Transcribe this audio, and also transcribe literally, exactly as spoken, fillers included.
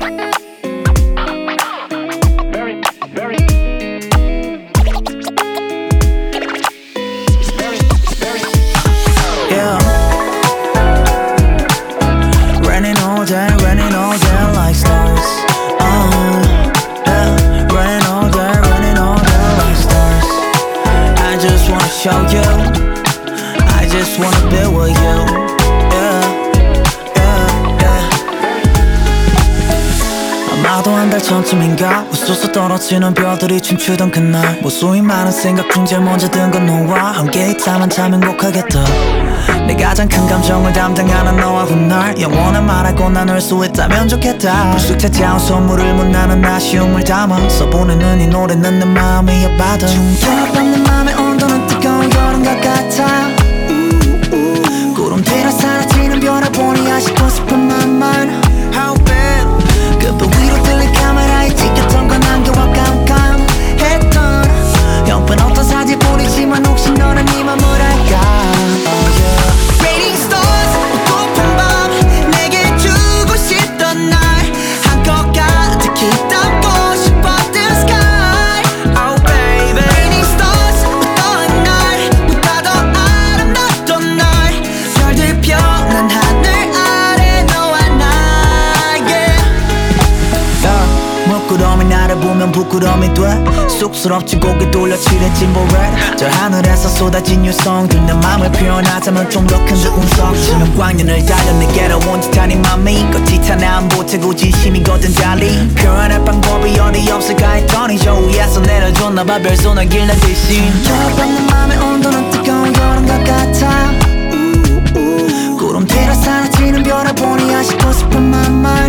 Show you, I just wanna be with you. Yeah, yeah, yeah. 아마도 한 달 전쯤인가 우수수 떨어지는 별들이 춤추던 그날 무수히 많은 생각 중 제일 먼저 든 건 너와 함께 있다만 참 행복하겠다. 내 가장 큰 감정을 담당하는 너와 훗날 영원한 말하고 나눌 수 있다면 좋겠다. 불쑥 찾아온 선물을 못 나는 아쉬움을 담아서 보내는 이 노래는 내 마음이 아파도 충격받는 내 맘의 온도는 뜨거운 여름 것 같아. 구름 뒤로 사라지는 별을 보니 아쉽고 싶은 맘만 How bad 끝도 위로 들린 카메라에 찍혔던 건 안개와 깜깜했던 형편 없던 사진 보이지만 혹시 너는 네 맘을 알까. oh, yeah. Raining stars 고픈 밤 내게 주고 싶던 날 한껏 가득히 담고 싶었던 sky. Oh baby Raining stars 어떤 날보다 더 아름답던 날 별들 펴는 하늘 아래 너와 나 yeah. yeah. 먹구름이 나를 보면 부끄러움이 돼 쑥스럽지 고개 돌려 칠해진 보레 저 하늘에서 쏟아진 유성들 내 맘을 표현하자면 좀 더 큰 운석 지금 광년을 달려 내게로 온 듯한 이 맘이 거짓한 안 보태고 진심이거든 달리 표현할 방법이 어디 없을까 했더니 저 위에서 내려줬나봐 별소나길 난 대신 충격받는 맘의 온도는 뜨거운 여름 것 같아. 구름 뒤로 사라지는 별을 보니 아쉽고 싶은 맘만